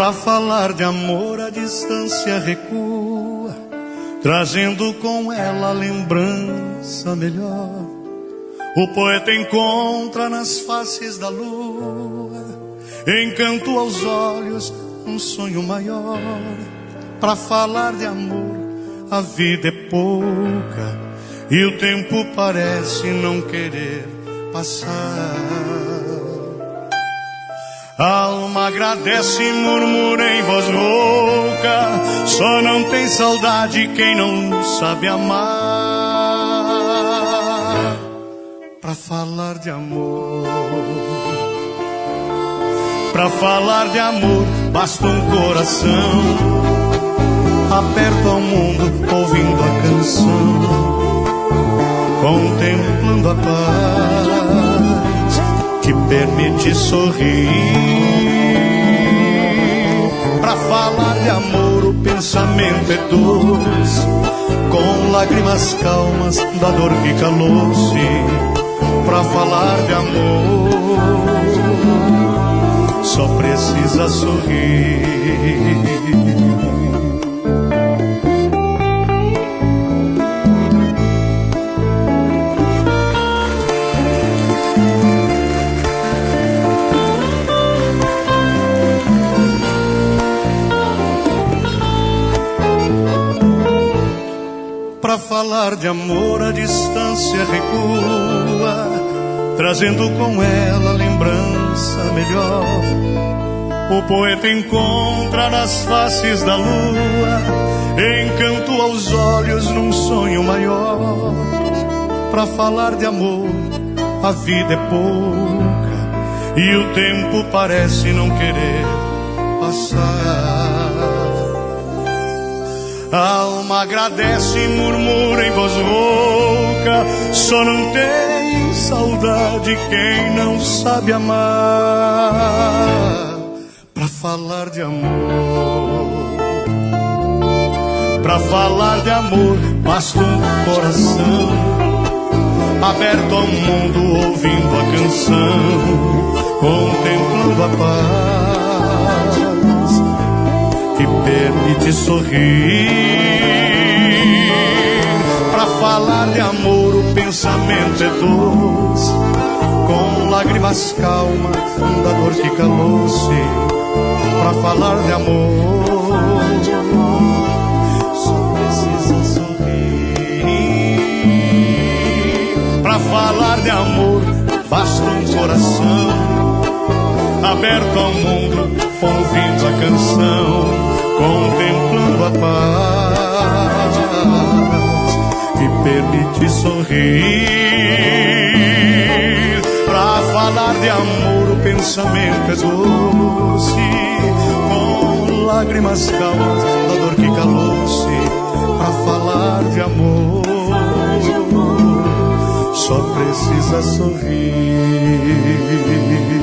Pra falar de amor a distância recua, trazendo com ela a lembrança melhor. O poeta encontra nas faces da lua encanto aos olhos, um sonho maior. Pra falar de amor a vida é pouca e o tempo parece não querer passar. A alma agradece e murmura em voz rouca, só não tem saudade quem não sabe amar. Pra falar de amor, pra falar de amor basta um coração aberto ao mundo, ouvindo a canção, contemplando a paz que permite sorrir. Pra falar de amor o pensamento é doce, com lágrimas calmas da dor que calou-se. Pra falar de amor só precisa sorrir. Pra falar de amor a distância recua, trazendo com ela a lembrança melhor. O poeta encontra nas faces da lua encanto aos olhos num sonho maior. Pra falar de amor a vida é pouca e o tempo parece não querer passar. A alma agradece e murmura em voz rouca, só não tem saudade quem não sabe amar. Pra falar de amor, pra falar de amor basta um coração aberto ao mundo, ouvindo a canção, contemplando a paz que permite sorrir. Pra falar de amor o pensamento é doce, com lágrimas calmas da dor que calou-se. Pra falar de amor só precisa sorrir. Pra falar de amor basta um coração aberto ao mundo, ouvindo a canção, contemplando a paz que permite sorrir. Pra falar de amor o pensamento é doce, com lágrimas calmas da dor que calou-se. Pra falar de amor só precisa sorrir.